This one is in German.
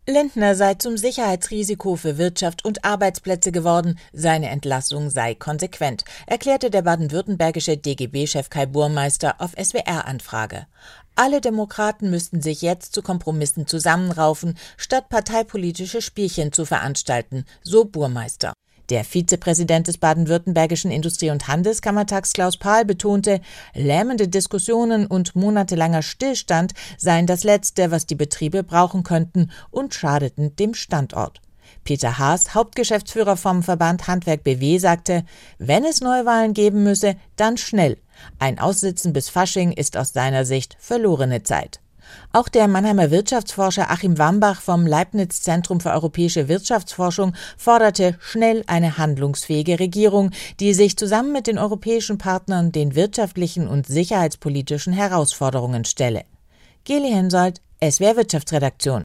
Lindner sei zum Sicherheitsrisiko für Wirtschaft und Arbeitsplätze geworden, seine Entlassung sei konsequent, erklärte der baden-württembergische DGB-Chef Kai Burmeister auf SWR-Anfrage. Alle Demokraten müssten sich jetzt zu Kompromissen zusammenraufen, statt parteipolitische Spielchen zu veranstalten, so Burmeister. Der Vizepräsident des baden-württembergischen Industrie- und Handelskammertags Klaus Pahl betonte, lähmende Diskussionen und monatelanger Stillstand seien das Letzte, was die Betriebe brauchen könnten und schadeten dem Standort. Peter Haas, Hauptgeschäftsführer vom Verband Handwerk BW, sagte, wenn es Neuwahlen geben müsse, dann schnell. Ein Aussitzen bis Fasching ist aus seiner Sicht verlorene Zeit. Auch der Mannheimer Wirtschaftsforscher Achim Wambach vom Leibniz-Zentrum für europäische Wirtschaftsforschung forderte schnell eine handlungsfähige Regierung, die sich zusammen mit den europäischen Partnern den wirtschaftlichen und sicherheitspolitischen Herausforderungen stelle. Geli Hensoldt, SWR Wirtschaftsredaktion.